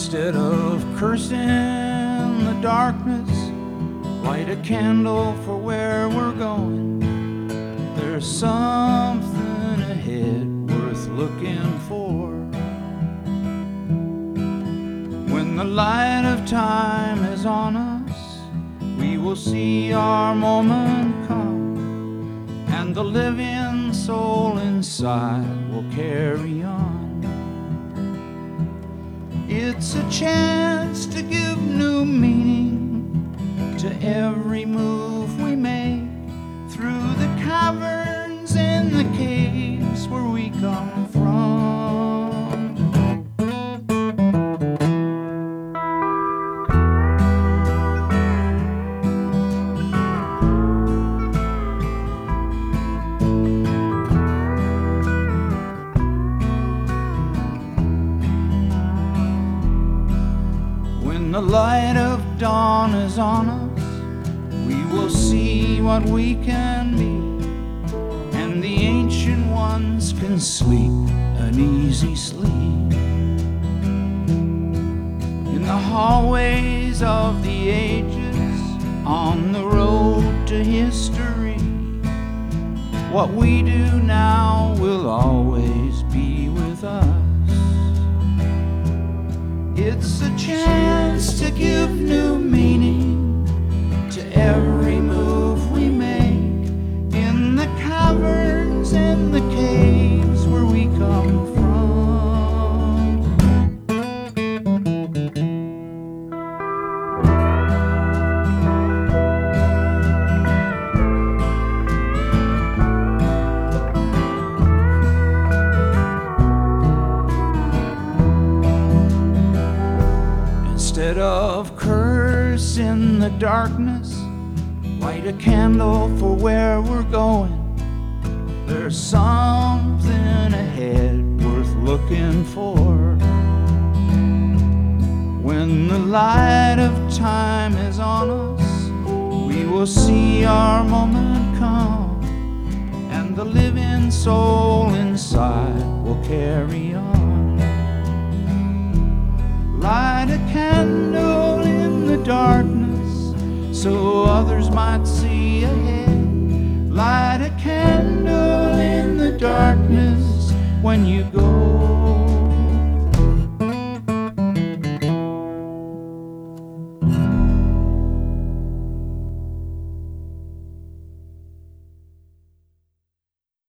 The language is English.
Instead of cursing the darkness, light a candle for where we're going. There's something ahead worth looking for. When the light of time is on us, we will see our moment come, and the living soul inside will carry on. It's a chance to give new meaning to every move we make through the caverns and the caves where we come from. When the light of dawn is on us, we will see what we can be, and the ancient ones can sleep an easy sleep. In the hallways of the ages, on the road to history, what we do now will always be with us. It's a chance to give new meaning to every move we make in the caverns and the caves where we come from. Instead of cursing the darkness, light a candle for where we're going. There's something ahead worth looking for. When the light of time is on us, we will see our moment come, and the living soul inside will carry on. Light a candle in the darkness so others might see ahead. Light a candle in the darkness when you go.